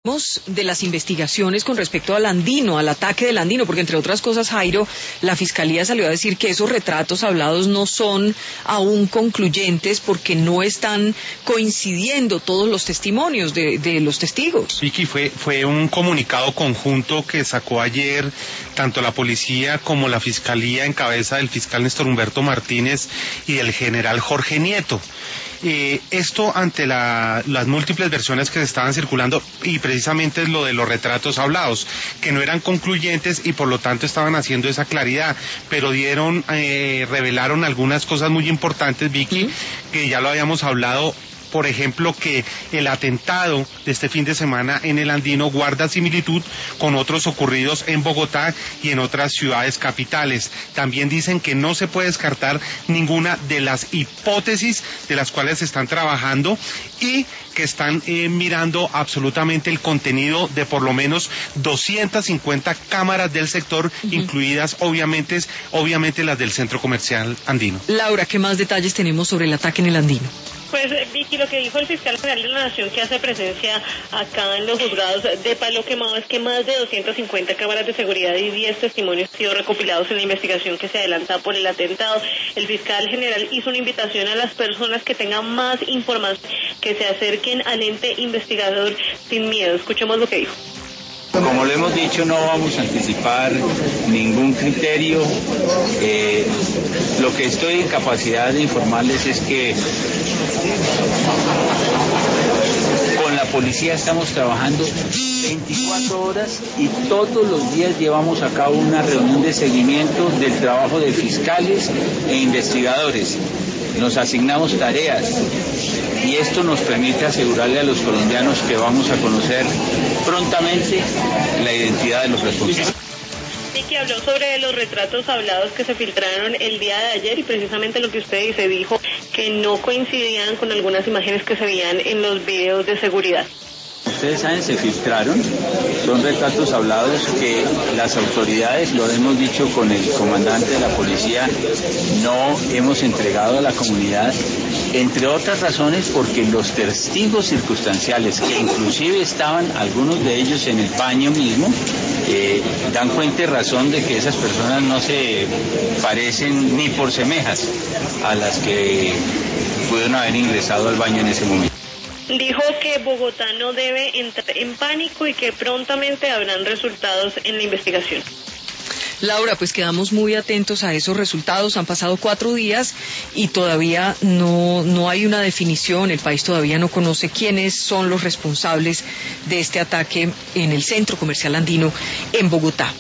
De las investigaciones con respecto al Andino, al ataque del Andino, porque entre otras cosas, Jairo, la Fiscalía salió a decir que esos retratos hablados no son aún concluyentes porque no están coincidiendo todos los testimonios de los testigos. Vicky, fue un comunicado conjunto que sacó ayer tanto la policía como la Fiscalía en cabeza del fiscal Néstor Humberto Martínez y del general Jorge Nieto. Esto ante las múltiples versiones que se estaban circulando y precisamente es lo de los retratos hablados, que no eran concluyentes y por lo tanto estaban haciendo esa claridad, pero revelaron algunas cosas muy importantes, Vicky, que ya lo habíamos hablado. Por ejemplo, que el atentado de este fin de semana en el Andino guarda similitud con otros ocurridos en Bogotá y en otras ciudades capitales. También dicen que no se puede descartar ninguna de las hipótesis de las cuales se están trabajando y que están mirando absolutamente el contenido de por lo menos 250 cámaras del sector, incluidas obviamente las del Centro Comercial Andino. Laura, ¿qué más detalles tenemos sobre el ataque en el Andino? Pues Vicky, lo que dijo el fiscal general de la Nación que hace presencia acá en los juzgados de Palo Quemado es que más de 250 cámaras de seguridad y 10 testimonios han sido recopilados en la investigación que se adelanta por el atentado. El fiscal general hizo una invitación a las personas que tengan más información que se acerquen al ente investigador sin miedo. Escuchemos lo que dijo. Como lo hemos dicho, no vamos a anticipar ningún criterio. Lo que estoy en capacidad de informarles es que con la policía estamos trabajando 24 horas y todos los días llevamos a cabo una reunión de seguimiento del trabajo de fiscales e investigadores. Nos asignamos tareas y esto nos permite asegurarle a los colombianos que vamos a conocer prontamente la identidad de los responsables. Vicky habló sobre los retratos hablados que se filtraron el día de ayer y precisamente lo que usted dice, dijo que no coincidían con algunas imágenes que se veían en los videos de seguridad. Ustedes saben, se filtraron, son retratos hablados que las autoridades, lo hemos dicho con el comandante de la policía, no hemos entregado a la comunidad, entre otras razones porque los testigos circunstanciales, que inclusive estaban algunos de ellos en el paño mismo, dan cuenta y razón de que esas personas no se parecen ni por semejas a las que pudieron haber ingresado al baño en ese momento. Dijo que Bogotá no debe entrar en pánico y que prontamente habrán resultados en la investigación. Laura, pues quedamos muy atentos a esos resultados. Han pasado 4 días y todavía no hay una definición. El país todavía no conoce quiénes son los responsables de este ataque en el Centro Comercial Andino en Bogotá.